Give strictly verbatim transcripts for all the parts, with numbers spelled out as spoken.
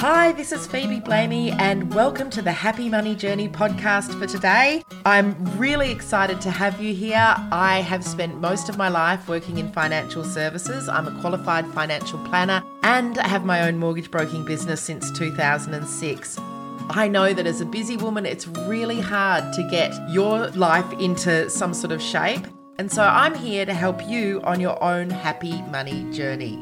Hi, this is Phoebe Blamey and welcome to the Happy Money Journey podcast for today. I'm really excited to have you here. I have spent most of my life working in financial services. I'm a qualified financial planner and I have my own mortgage broking business since two thousand six. I know that as a busy woman, it's really hard to get your life into some sort of shape. And so I'm here to help you on your own happy money journey.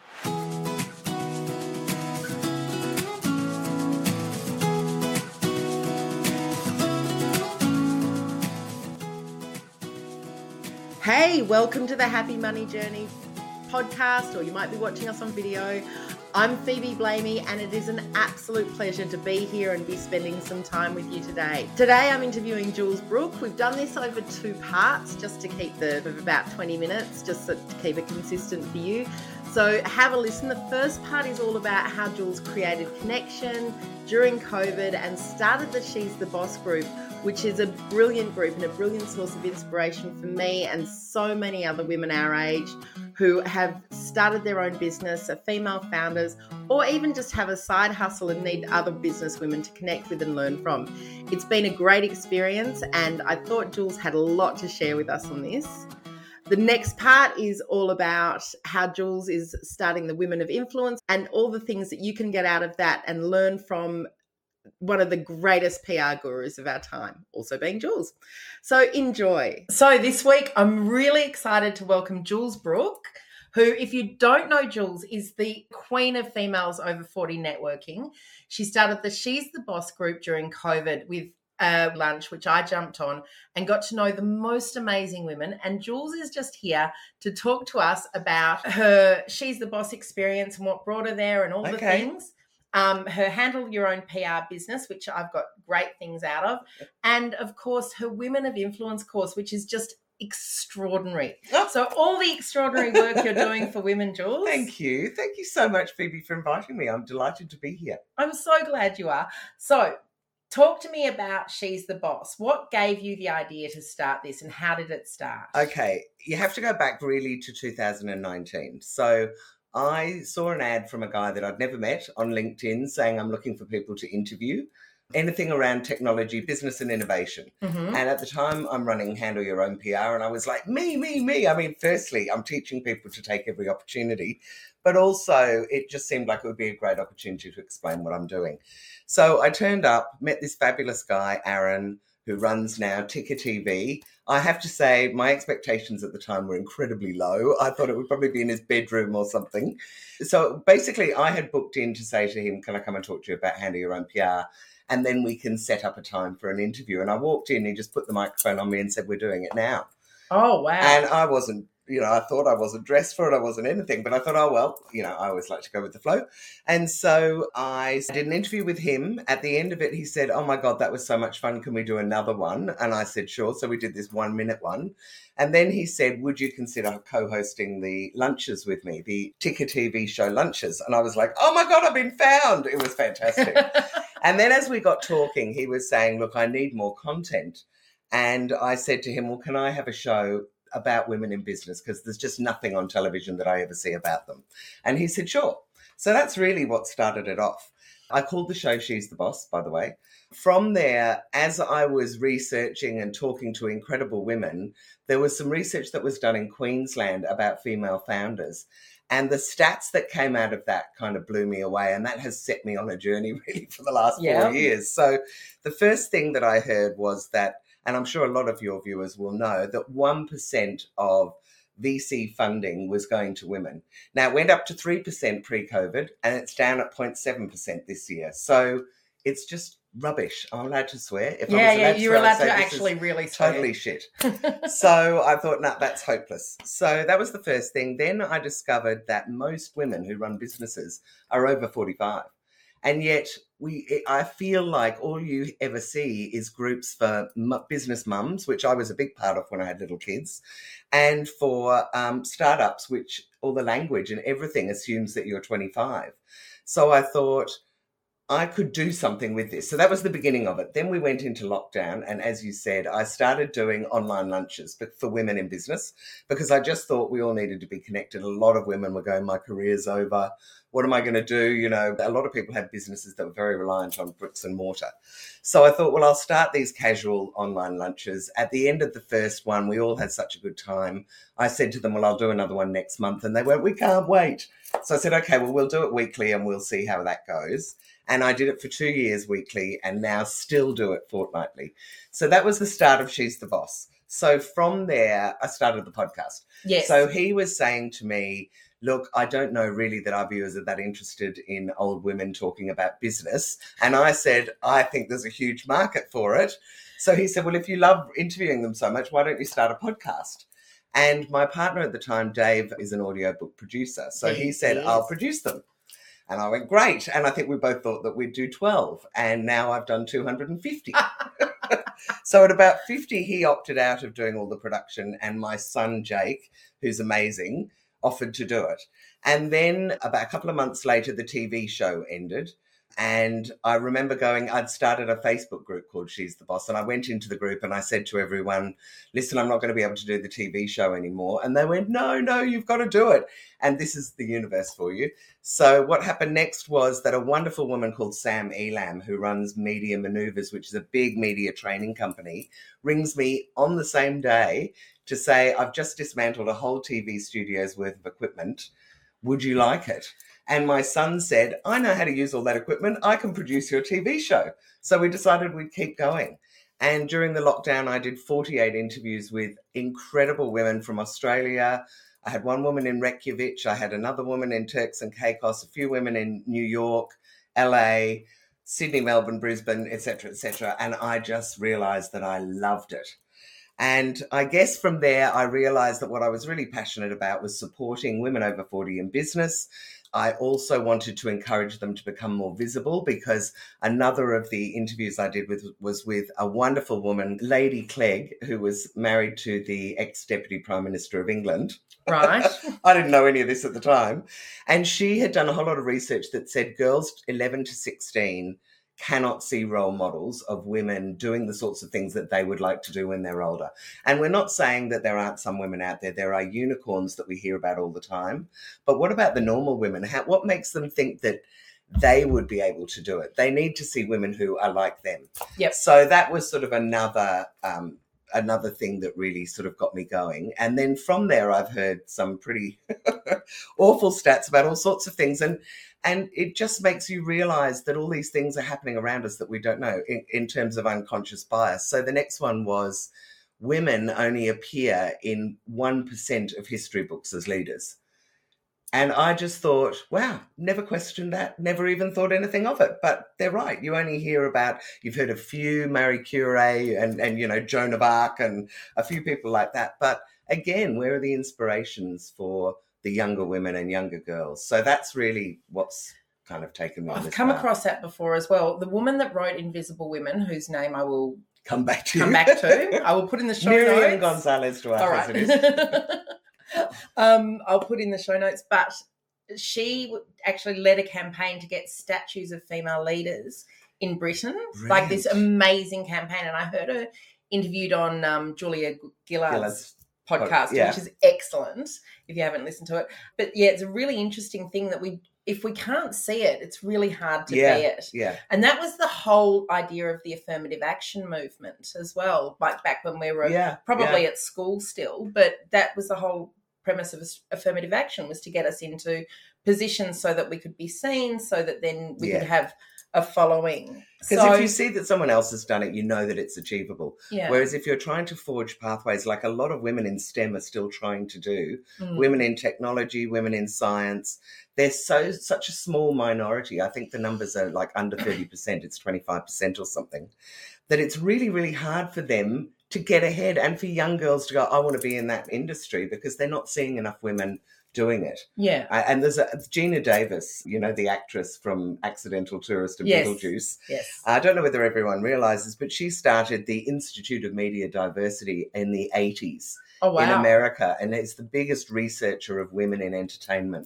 Hey, welcome to the Happy Money Journey podcast, or you might be watching us on video. I'm Phoebe Blamey and it is an absolute pleasure to be here and be spending some time with you today. Today I'm interviewing Jules Brooke. We've done this over two parts just to keep the of about twenty minutes, just to keep it consistent for you. So have a listen. The first part is all about how Jules created connection during COVID and started the She's the Boss group, which is a brilliant group and a brilliant source of inspiration for me and so many other women our age who have started their own business, are female founders, or even just have a side hustle and need other business women to connect with and learn from. It's been a great experience and I thought Jules had a lot to share with us on this. The next part is all about how Jules is starting the Women of Influence and all the things that you can get out of that and learn from one of the greatest P R gurus of our time, also being Jules. So enjoy. So this week, I'm really excited to welcome Jules Brooke, who, if you don't know Jules, is the queen of females over forty networking. She started the She's the Boss group during COVID with a lunch, which I jumped on and got to know the most amazing women. And Jules is just here to talk to us about her She's the Boss experience and what brought her there and all the Okay. things. Um, her Handle Your Own P R business, which I've got great things out of. And, of course, her Women of Influence course, which is just extraordinary. Oh. So all the extraordinary work you're doing for women, Jules. Thank you. Thank you so much, Phoebe, for inviting me. I'm delighted to be here. I'm so glad you are. So talk to me about She's the Boss. What gave you the idea to start this and how did it start? Okay, you have to go back really to two thousand nineteen. So I saw an ad from a guy that I'd never met on LinkedIn saying I'm looking for people to interview, anything around technology, business and innovation. Mm-hmm. And at the time I'm running Handle Your Own P R and I was like, me, me, me. I mean, firstly, I'm teaching people to take every opportunity, but also it just seemed like it would be a great opportunity to explain what I'm doing. So I turned up, met this fabulous guy, Aaron, who runs now Ticker T V. I have to say my expectations at the time were incredibly low. I thought it would probably be in his bedroom or something. So basically I had booked in to say to him, can I come and talk to you about Handle Your Own P R? And then we can set up a time for an interview. And I walked in, he just put the microphone on me and said, we're doing it now. Oh, wow. And I wasn't, you know, I thought I wasn't dressed for it. I wasn't anything, but I thought, oh, well, you know, I always like to go with the flow. And so I did an interview with him. At the end of it, he said, oh my God, that was so much fun. Can we do another one? And I said, sure. So we did this one minute one. And then he said, would you consider co-hosting the lunches with me, the Ticker T V show lunches? And I was like, oh my God, I've been found. It was fantastic. And then as we got talking, he was saying, look, I need more content. And I said to him, well, can I have a show about women in business? Because there's just nothing on television that I ever see about them. And he said, sure. So that's really what started it off. I called the show She's the Boss, by the way. From there, as I was researching and talking to incredible women, there was some research that was done in Queensland about female founders. And the stats that came out of that kind of blew me away. And that has set me on a journey really for the last Yeah. four years. So the first thing that I heard was that, and I'm sure a lot of your viewers will know, that one percent of V C funding was going to women. Now, it went up to three percent pre-COVID, and it's down at zero point seven percent this year. So it's just rubbish. I'm allowed to swear. If yeah, I was yeah, allowed you're to swear, I'd allowed say to this actually is really swear. totally shit. So I thought, no, that's hopeless. So that was the first thing. Then I discovered that most women who run businesses are over forty-five. And yet we, I feel like all you ever see is groups for m- business mums, which I was a big part of when I had little kids, and for um, startups, which all the language and everything assumes that you're twenty-five. So I thought, I could do something with this. So that was the beginning of it. Then we went into lockdown. And as you said, I started doing online lunches but for women in business because I just thought we all needed to be connected. A lot of women were going, my career's over. What am I going to do? You know, a lot of people had businesses that were very reliant on bricks and mortar. So I thought, well, I'll start these casual online lunches. At the end of the first one, we all had such a good time. I said to them, well, I'll do another one next month. And they went, we can't wait. So I said, okay, well, we'll do it weekly and we'll see how that goes. And I did it for two years weekly and now still do it fortnightly. So that was the start of She's the Boss. So from there, I started the podcast. Yes. So he was saying to me, look, I don't know really that our viewers are that interested in old women talking about business. And I said, I think there's a huge market for it. So he said, well, if you love interviewing them so much, why don't you start a podcast? And my partner at the time, Dave, is an audiobook producer. So he said, I'll produce them. And I went, great. And I think we both thought that we'd do twelve. And now I've done two hundred fifty. So at about fifty, he opted out of doing all the production. And my son, Jake, who's amazing, offered to do it. And then about a couple of months later, the T V show ended. And I remember going, I'd started a Facebook group called She's the Boss. And I went into the group and I said to everyone, listen, I'm not going to be able to do the T V show anymore. And they went, no, no, you've got to do it. And this is the universe for you. So what happened next was that a wonderful woman called Sam Elam, who runs Media Maneuvers, which is a big media training company, rings me on the same day to say, I've just dismantled a whole T V studio's worth of equipment. Would you like it? And my son said, I know how to use all that equipment. I can produce your T V show. So we decided we'd keep going. And during the lockdown, I did forty-eight interviews with incredible women from Australia. I had one woman in Reykjavik. I had another woman in Turks and Caicos, a few women in New York, L A, Sydney, Melbourne, Brisbane, et cetera, et cetera. And I just realised that I loved it. And I guess from there, I realised that what I was really passionate about was supporting women over forty in business. I also wanted to encourage them to become more visible because another of the interviews I did with was with a wonderful woman, Lady Clegg, who was married to the ex-Deputy Prime Minister of England. Right. I didn't know any of this at the time. And she had done a whole lot of research that said girls eleven to sixteen cannot see role models of women doing the sorts of things that they would like to do when they're older. And we're not saying that there aren't some women out there. There are unicorns that we hear about all the time. But what about the normal women? How, what makes them think that they would be able to do it? They need to see women who are like them. Yep. So that was sort of another um, another thing that really sort of got me going. And then from there, I've heard some pretty awful stats about all sorts of things. And And it just makes you realise that all these things are happening around us that we don't know in, in terms of unconscious bias. So the next one was women only appear in one percent of history books as leaders. And I just thought, wow, never questioned that, never even thought anything of it. But they're right. You only hear about, you've heard a few, Marie Curie and, and you know, Joan of Arc and a few people like that. But again, where are the inspirations for the younger women and younger girls? So that's really what's kind of taken me on I've this come path. across that before as well. The woman that wrote Invisible Women, whose name I will come back to come you. back to, I will put in the show Miriam notes. Gonzalez Duarte. All right. um, I'll put in the show notes, but she actually led a campaign to get statues of female leaders in Britain, Brilliant. like this amazing campaign. And I heard her interviewed on um, Julia Gillard's Gillard's podcast, yeah. which is excellent if you haven't listened to it. But yeah, it's a really interesting thing that we, if we can't see it, it's really hard to yeah, be it. Yeah. And that was the whole idea of the affirmative action movement as well, like back when we were yeah, probably yeah. at school still. But that was the whole premise of affirmative action, was to get us into positions so that we could be seen, so that then we yeah. could have a following. Because so, if you see that someone else has done it, you know that it's achievable. yeah. Whereas if you're trying to forge pathways, like a lot of women in STEM are still trying to do, mm. women in technology, women in science, they're so such a small minority. I think the numbers are like under thirty percent. It's twenty-five percent or something. That it's really, really hard for them to get ahead, and for young girls to go, I want to be in that industry, because they're not seeing enough women doing it. Yeah. Uh, and there's a, Gina Davis, you know, the actress from Accidental Tourist and yes. Beetlejuice. Yes. I don't know whether everyone realises, but she started the Institute of Media Diversity in the eighties oh, wow. in America, and it's the biggest researcher of women in entertainment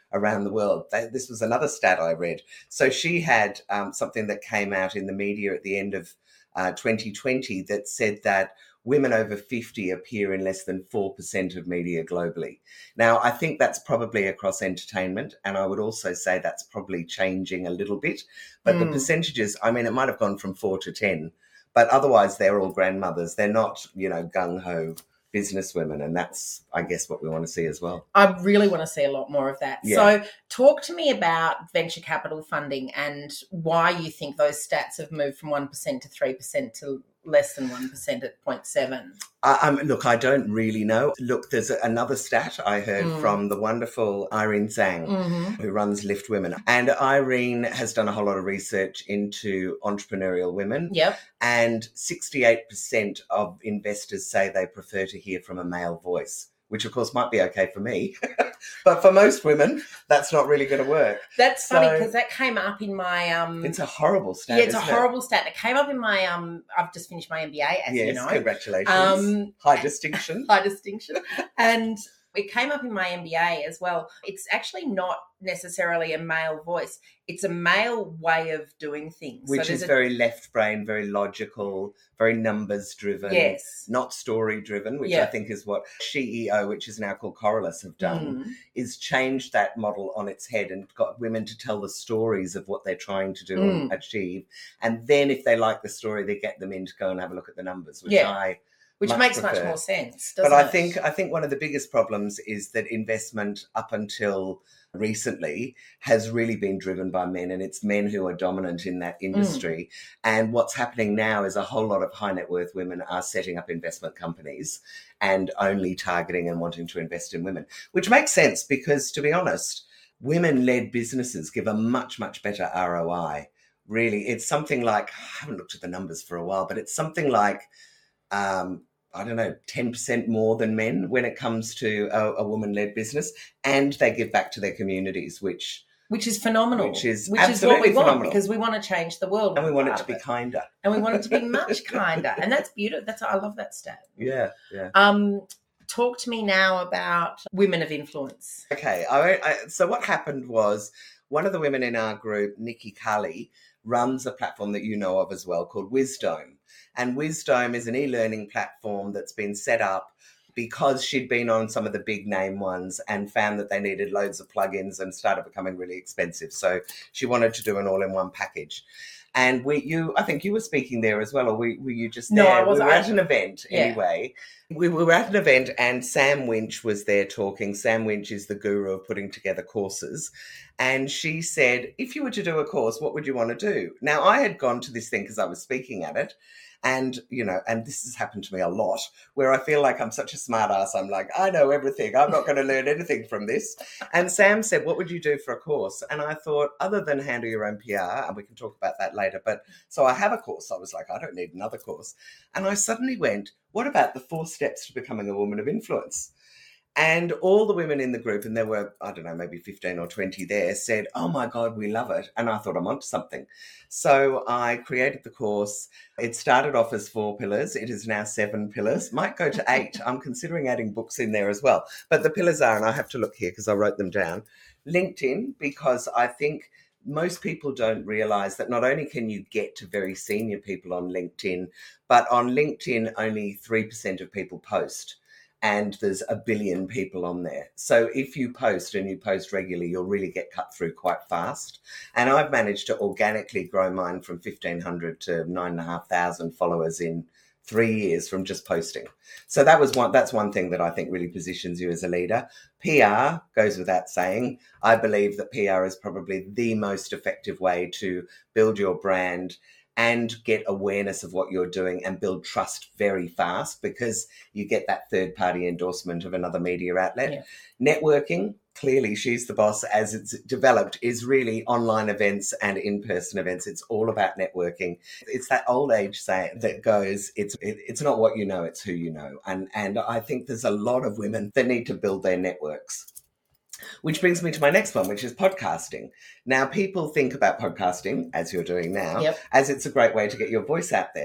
around the world. This was another stat I read. So she had um, something that came out in the media at the end of uh, twenty twenty that said that women over fifty appear in less than four percent of media globally. Now, I think that's probably across entertainment, and I would also say that's probably changing a little bit. But mm. the percentages, I mean, it might have gone from four to ten, but otherwise they're all grandmothers. They're not, you know, gung-ho businesswomen, and that's, I guess, what we want to see as well. I really want to see a lot more of that. Yeah. So talk to me about venture capital funding and why you think those stats have moved from one percent to three percent to less than one percent at zero point seven. Uh, um, look, I don't really know. Look, there's a, another stat I heard mm. from the wonderful Irene Zhang, mm-hmm. who runs Lift Women. And Irene has done a whole lot of research into entrepreneurial women. Yep. And sixty-eight percent of investors say they prefer to hear from a male voice, which of course might be okay for me. But for most women, that's not really going to work. That's so, funny because that came up in my... Um, it's a horrible stat, Yeah, it's isn't a horrible it? stat. It came up in my... Um, I've just finished my M B A, as yes, you know. Congratulations. Um, high distinction. High distinction. And it came up in my M B A as well. It's actually not necessarily a male voice. It's a male way of doing things. Which so is a, very left brain, very logical, very numbers driven. Yes. Not story driven, which yeah. I think is what C E O, which is now called Correlus, have done, mm. is changed that model on its head and got women to tell the stories of what they're trying to do mm. and achieve. And then if they like the story, they get them in to go and have a look at the numbers, which yeah. I... Which much makes prefer. much more sense, doesn't but I it? think I think one of the biggest problems is that investment up until recently has really been driven by men, and it's men who are dominant in that industry. Mm. And what's happening now is a whole lot of high net worth women are setting up investment companies and only targeting and wanting to invest in women, which makes sense because, to be honest, women-led businesses give a much, much better R O I. Really, it's something like, I haven't looked at the numbers for a while, but it's something like, um, I don't know, ten percent more than men when it comes to a, a woman-led business, and they give back to their communities, which which is phenomenal. Which is which absolutely is what we phenomenal. want, because we want to change the world, and we want it to be it. kinder, and we want it to be much kinder, and that's beautiful. That's I love that stat. Yeah, yeah. Um, talk to me now about women of influence. Okay, I, I, so what happened was one of the women in our group, Nikki Cully, runs a platform that you know of as well called Wisdome. And Wisdome is an e-learning platform that's been set up because she'd been on some of the big name ones and found that they needed loads of plugins and started becoming really expensive. So she wanted to do an all-in-one package. And we, you, I think you were speaking there as well, or were, were you just there? No, I wasn't. We were at an event yeah. anyway. We were at an event and Sam Winch was there talking. Sam Winch is the guru of putting together courses. And she said, if you were to do a course, what would you want to do? Now, I had gone to this thing because I was speaking at it. And, you know, and this has happened to me a lot, where I feel like I'm such a smart ass. I'm like, I know everything. I'm not going to learn anything from this. And Sam said, what would you do for a course? And I thought, other than handle your own P R, and we can talk about that later. But so I have a course. I was like, I don't need another course. And I suddenly went, what about the four steps to becoming a woman of influence? And all the women in the group, and there were, I don't know, maybe fifteen or twenty there, said, oh my God, we love it. And I thought I'm onto something. So I created the course. It started off as four pillars. It is now seven pillars. Might go to eight. I'm considering adding books in there as well. But the pillars are, and I have to look here because I wrote them down, LinkedIn, because I think most people don't realize that not only can you get to very senior people on LinkedIn, but on LinkedIn, only three percent of people post. And there's a billion people on there. So if you post and you post regularly, you'll really get cut through quite fast. And I've managed to organically grow mine from fifteen hundred to nine and a half thousand followers in three years from just posting. So that was one, that's one thing that I think really positions you as a leader. P R goes without saying. I believe that P R is probably the most effective way to build your brand and get awareness of what you're doing and build trust very fast, because you get that third-party endorsement of another media outlet. Yeah. Networking, clearly she's the boss as it's developed, is really online events and in-person events. It's all about networking. It's that old age saying that goes, it's it, it's not what you know, it's who you know. And, and I think there's a lot of women that need to build their networks. Which brings me to my next one, which is podcasting. Now, people think about podcasting, as you're doing now, yep. as it's a great way to get your voice out there.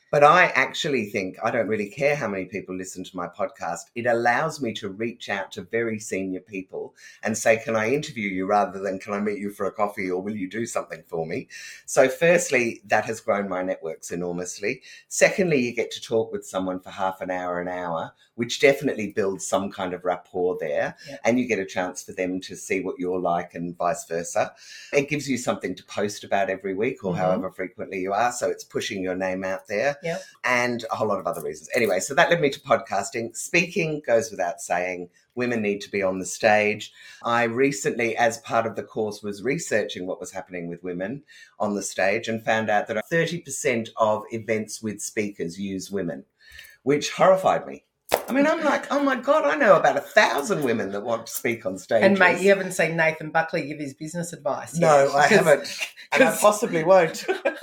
But I actually think I don't really care how many people listen to my podcast. It allows me to reach out to very senior people and say, can I interview you rather than can I meet you for a coffee or will you do something for me? So firstly, that has grown my networks enormously. Secondly, you get to talk with someone for half an hour, an hour, which definitely builds some kind of rapport there. Yep. And you get a chance for them to see what you're like and vice versa. It gives you something to post about every week or Mhm. however frequently you are. So it's pushing your name out there. Yep. And a whole lot of other reasons. Anyway, so that led me to podcasting. Speaking goes without saying. Women need to be on the stage. I recently, as part of the course, was researching what was happening with women on the stage and found out that thirty percent of events with speakers use women, which horrified me. I mean, I'm like, oh my God, I know about a thousand women that want to speak on stage. And mate, you haven't seen Nathan Buckley give his business advice No, yet. I haven't. And I possibly won't.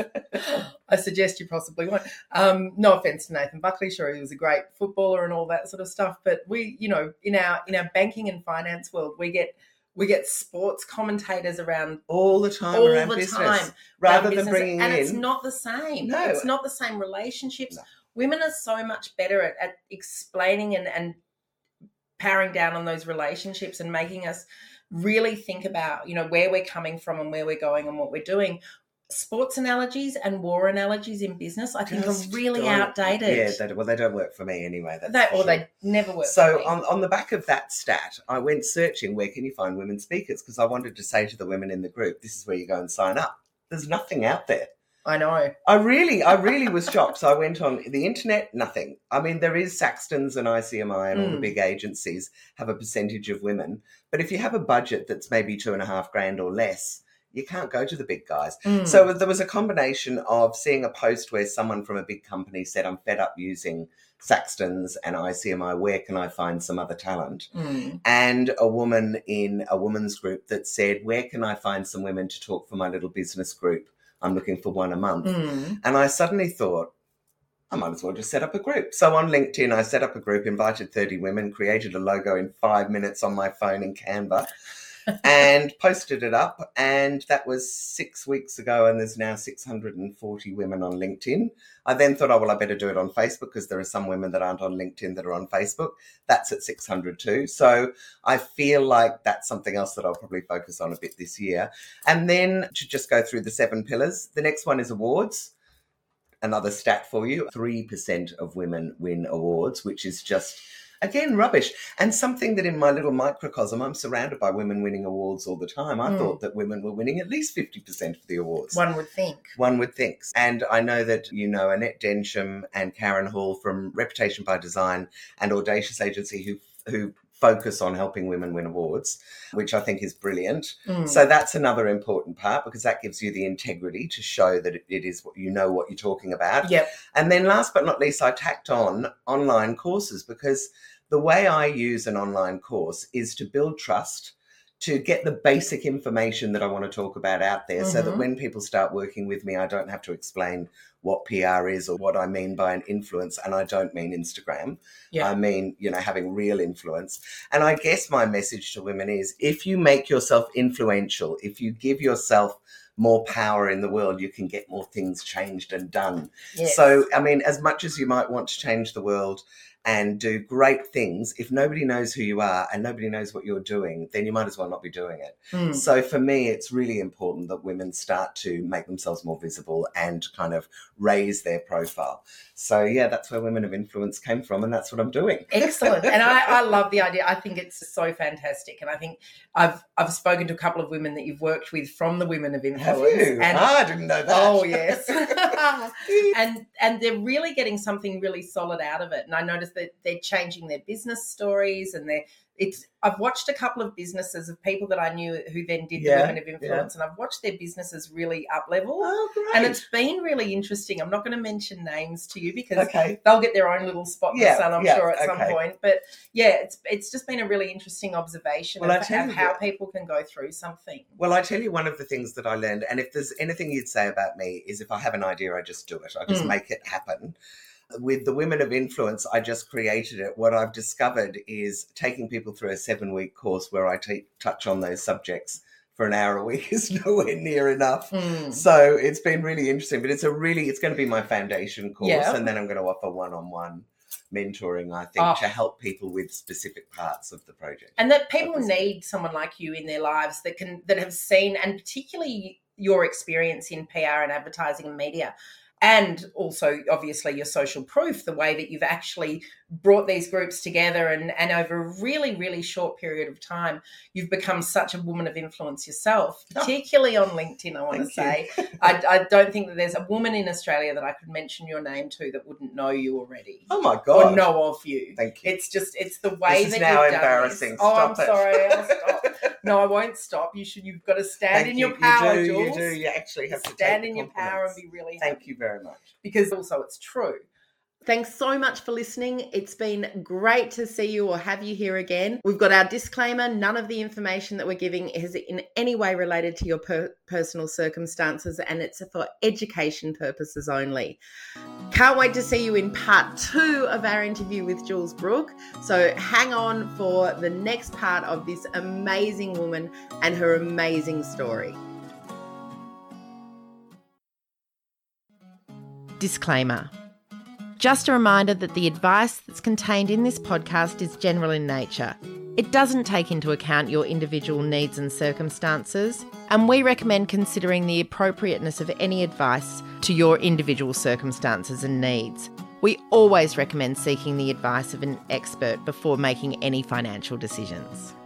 I suggest you possibly won't. Um, no offense to Nathan Buckley, sure he was a great footballer and all that sort of stuff, but we, you know, in our in our banking and finance world, we get we get sports commentators around all the time, all around the business, time, rather around than business, bringing and in. it's not the same. No. It's not the same relationships. No. Women are so much better at, at explaining and, and powering down on those relationships and making us really think about, you know, where we're coming from and where we're going and what we're doing. Sports analogies and war analogies in business, I think, Just are really don't- outdated. Yeah, they, well, they don't work for me anyway. That's They, for or sure. they never work. So for me. on, on the back of that stat, I went searching where can you find women speakers because I wanted to say to the women in the group, this is where you go and sign up. There's nothing out there. I know. I really, I really was shocked. So I went on the internet, nothing. I mean, there is Saxton's and I C M I and all the Mm. big agencies have a percentage of women. But if you have a budget that's maybe two and a half grand or less, you can't go to the big guys. Mm. So there was a combination of seeing a post where someone from a big company said, I'm fed up using Saxton's and I C M I. Where can I find some other talent? Mm. And a woman in a women's group that said, where can I find some women to talk for my little business group? I'm looking for one a month. Mm. And I suddenly thought, I might as well just set up a group. So on LinkedIn, I set up a group, invited thirty women, created a logo in five minutes on my phone in Canva and posted it up. And that was six weeks ago. And there's now six hundred forty women on LinkedIn. I then thought, oh, well, I better do it on Facebook because there are some women that aren't on LinkedIn that are on Facebook. That's at six hundred too. So I feel like that's something else that I'll probably focus on a bit this year. And then to just go through the seven pillars, the next one is awards. Another stat for you, three percent of women win awards, which is just, again, rubbish. And something that in my little microcosm, I'm surrounded by women winning awards all the time. I Mm. thought that women were winning at least fifty percent of the awards. One would think. One would think. And I know that you know Annette Densham and Karen Hall from Reputation by Design and Audacious Agency who who focus on helping women win awards, which I think is brilliant. Mm. So that's another important part because that gives you the integrity to show that it, it is what you know what you're talking about. Yep. And then last but not least, I tacked on online courses because the way I use an online course is to build trust, to get the basic information that I want to talk about out there so that Mhm. when people start working with me, I don't have to explain what P R is or what I mean by an influence. And I don't mean Instagram. Yeah. I mean, you know, having real influence. And I guess my message to women is if you make yourself influential, if you give yourself more power in the world, you can get more things changed and done. Yes. So, I mean, as much as you might want to change the world and do great things, if nobody knows who you are and nobody knows what you're doing, then you might as well not be doing it. Mm. So for me, it's really important that women start to make themselves more visible and kind of raise their profile. So, yeah, that's where Women of Influence came from, and that's what I'm doing. Excellent. And I, I love the idea. I think it's so fantastic. And I think I've I've spoken to a couple of women that you've worked with from the Women of Influence. Have you? And, Ah, I didn't know that. oh, yes. and and they're really getting something really solid out of it. And I noticed that they're changing their business stories and they're It's. I've watched a couple of businesses of people that I knew who then did Yeah, the Women of Influence, and I've watched their businesses really up level. Oh, great. And it's been really interesting. I'm not going to mention names to you because okay. they'll get their own little spot in Yeah, the sun, I'm yeah, sure, at some okay. point. But yeah, it's it's just been a really interesting observation Well, I of, tell of you how what- people can go through something. Well, I tell you one of the things that I learned, and if there's anything you'd say about me, is if I have an idea, I just do it. I just Mm. make it happen. With the Women of Influence, I just created it. What I've discovered is taking people through a seven-week course where I t- touch on those subjects for an hour a week is nowhere near enough. Mm. So it's been really interesting, but it's a really, it's going to be my foundation course. Yeah. And then I'm going to offer one-on-one mentoring, I think, Oh. to help people with specific parts of the project. And that people Obviously. need someone like you in their lives that can, that have seen, and particularly your experience in P R and advertising and media, and also obviously your social proof, the way that you've actually brought these groups together and, and over a really, really short period of time, you've become such a woman of influence yourself, particularly on LinkedIn, I want to say. I, I don't think that there's a woman in Australia that I could mention your name to that wouldn't know you already. Oh my God. Or know of you. Thank you. It's just, it's the way this that is now you've done embarrassing. this. Stop oh, I'm it. sorry. I'll stop. No, I won't stop. You should. You've got to stand Thank in you. your power, you do, Jules. You do. You actually have to stand take in the your power and compliments. be really Thank happy. you very much. Because also it's true. Thanks so much for listening. It's been great to see you or have you here again. We've got our disclaimer. None of the information that we're giving is in any way related to your per- personal circumstances, and it's for education purposes only. Can't wait to see you in part two of our interview with Jules Brooke. So hang on for the next part of this amazing woman and her amazing story. Disclaimer. Just a reminder that the advice that's contained in this podcast is general in nature. It doesn't take into account your individual needs and circumstances, and we recommend considering the appropriateness of any advice to your individual circumstances and needs. We always recommend seeking the advice of an expert before making any financial decisions.